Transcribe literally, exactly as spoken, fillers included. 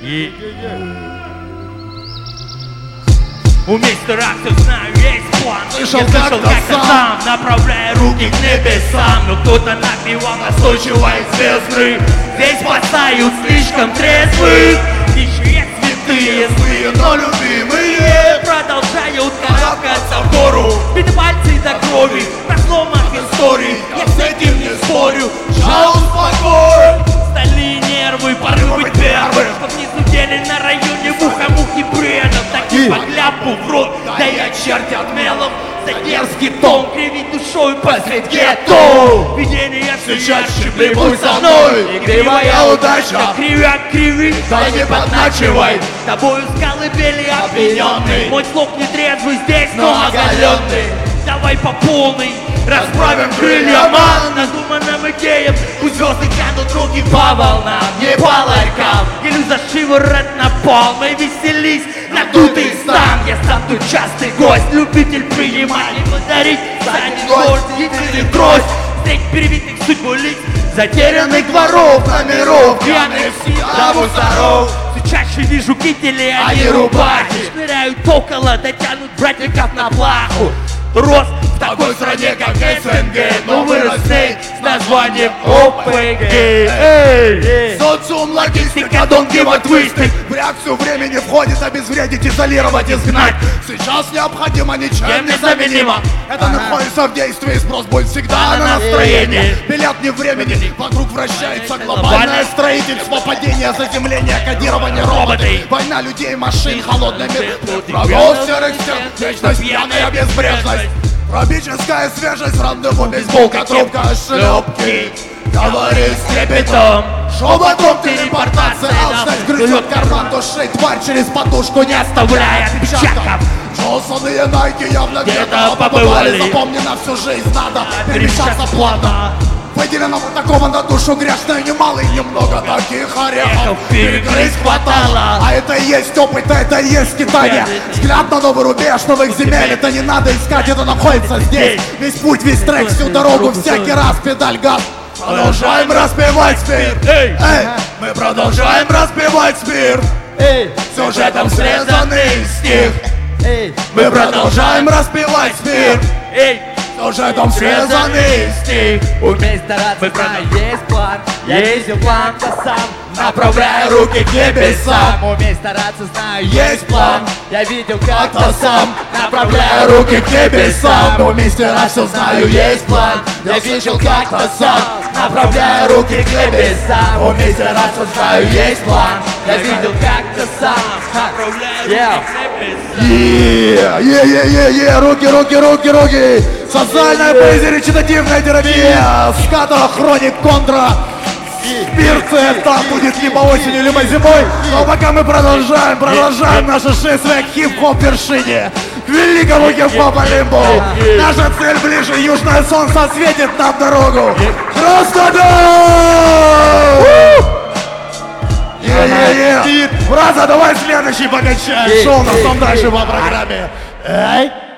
И... У мистера все знаю, есть план. Слышал Я слышал как-то как-то сам, направляя руки к небесам. Но кто-то напевал настойчиво из звезды. Здесь спасают слишком трезвых. Еще есть святые, злые, но любимые продолжают карабкаться в гору. Бить пальцы до крови, на сломах истории. Я с этим не спорю, я успокоен. Стальные нервы, порывы быть первым. Чтоб не зудели на районе муха-мухи бредом. Такие по кляпу в рот, да я черт отмелом. За дерзкий тон, кривить душой посред гетто. Видение все чаще, прибудь со мной. Игривая удача, кривя криви, да не подначивай. Тобою скалы бели обвиненный. Мой слог не трезвый здесь, но оголенный. Давай по полной расправим крылья ман надуманным идеям. Пусть звезды тянут руки по волнам, не по ларькам. Елю за шиворот на пол, мы веселись, надутый стан. Я сам тут частый гость, любитель принимать и подарить. Станет гость, или трость, встреть перебитых судьбу лиц, затерянных дворов, номеров, пьяных всегда мусоров. Все чаще вижу кители, а не рубахи. Шныряют около, дотянут братников на плаху. Рос в такой стране, как СНГ, но вырос с названием ОПГ. Социум, логистика, don't give a twisted. В реакцию времени входит обезвредить, изолировать, изгнать. Сейчас необходимо ничем незаменимо. Это находится в действии, спрос будет всегда на настроение. Билет не времени, вокруг вращается глобальное строительство. Падение, заземление, кодирование роботы. Война людей, машин, холодный мир. Врагов серых стен, вечность, пьяная безбрежность. Тропическая свежесть, рандеву, бейсболка, трубка, шлепки. Говори с трепетом, шепотом телепортация. Алчность грызет карман души, тварь через подушку не оставляя отпечатков. Джонсоны и Найки явно где-то побывали. Запомни на всю жизнь, надо перемещаться плавно. Выделено такого на душу грешную немало и немного таких орехов перегрызть хватало. А это и есть опыт, это и есть скитание. Взгляд на новый рубеж новых земель, это не надо искать, это находится здесь. Весь путь, весь трек, всю дорогу, всякий раз педаль газ. Продолжаем распевать мир. Эй, эй, мы продолжаем распевать мир. Эй, сюжетом срезанный стих. Эй, мы продолжаем распевать мир. Эй, сюжетом срезанный стих. Умей стараться, знаю, есть план. Я видел план-то сам, направляя руки к небесам. Умей стараться, знаю, есть план. Я видел как-то сам, направляя руки к небесам. Умей стараться, знаю, есть план. Я видел как-то сам, направляя руки к небесам. Умей стараться, знаю, есть план. Я видел как-то сам, направляя руки к небесам. Е-е-е-е, руки, руки, руки, руки. Социальная поэзия, речитативная терапия. Ската, хроник, контра. Спирция, там будет либо осенью, либо зимой. Но пока мы продолжаем, продолжаем наше шествие к хип-хоп вершине, к великому хип-хоп Олимпу. Наша цель ближе, южное солнце осветит нам дорогу. Краснодар! Е-е-е! Браза, давай следующий покачаем. Шоу у нас там дальше по программе. Эй!